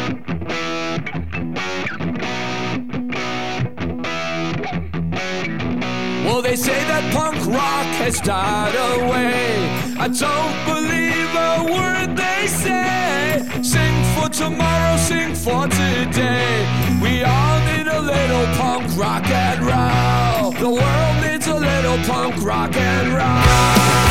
Well, they say that punk rock has died away. I don't believe a word they say. Sing for tomorrow, sing for today. We all need a little punk rock and roll. The world needs a little punk rock and roll.